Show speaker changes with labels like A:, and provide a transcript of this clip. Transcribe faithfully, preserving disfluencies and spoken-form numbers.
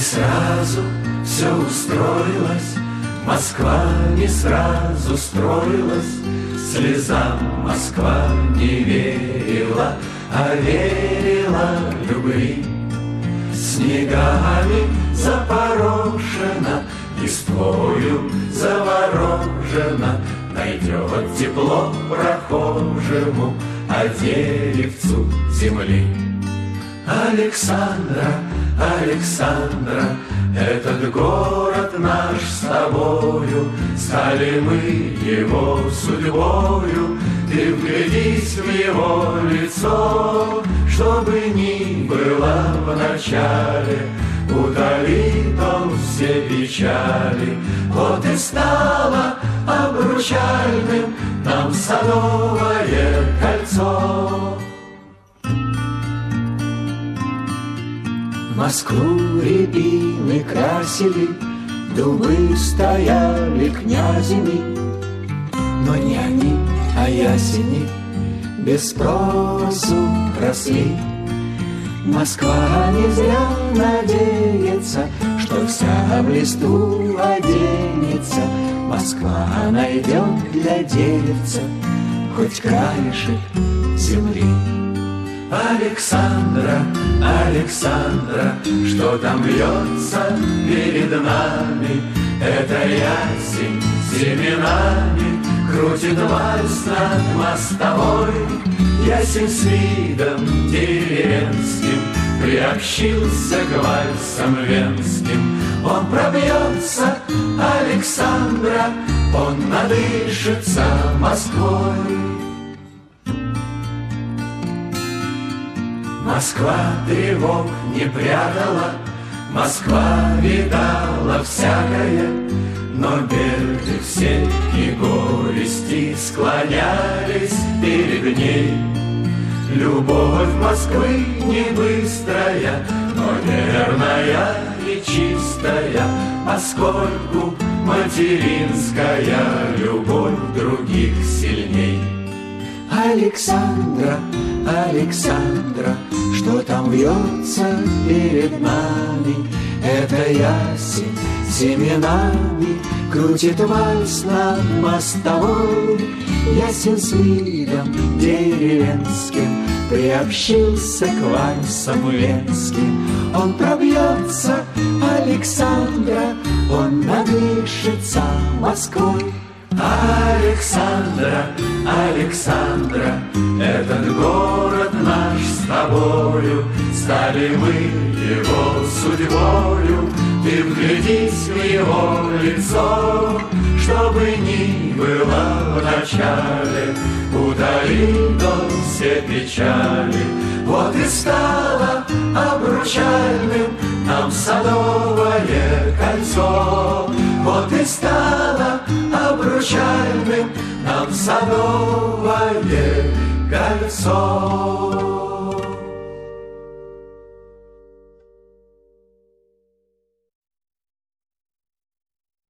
A: сразу все устроилось, Москва не сразу строилась, слезам Москва не верила, а верила любви. Снегами запорошена, листвою заворожена, найдет тепло прохожему, а деревцу земли. Александра, Александра, этот город наш с тобою, стали мы его судьбою. Ты вглядись в его лицо, чтобы ни было в начале, утолит он все печали. Вот и стало обручальным нам садовое кольцо. Москву рябины красили, дубы стояли князями, но не они, а ясени без спросу росли. Москва не зря надеется, что вся в листву оденется. Москва найдет для деревца хоть краешек земли. Александра, Александра, что там льется перед нами? Это ясень семенами крутит вальс над мостовой. Ясень с видом деревенским приобщился к вальсам венским. Он пробьется, Александра, он надышится Москвой. Москва тревог не прятала, Москва видала всякое, но беды все и горести склонялись перед ней. Любовь Москвы не быстрая, но верная и чистая, поскольку материнская любовь других сильней. Александра, Александра, что там вьется перед нами? Это ясень семенами крутит вальс над мостовой. Ясень с видом деревенским приобщился к вальсам венским. Он пробьется, Александра, он надышится Москвой. Александра, Александра, этот город наш с тобою, стали мы его судьбою. Ты вглядись в его лицо, чтобы ни было в начале, утолит он все печали. Вот и стало обручальным нам садовое кольцо. Вот и стало обручальным нам садовое кольцо.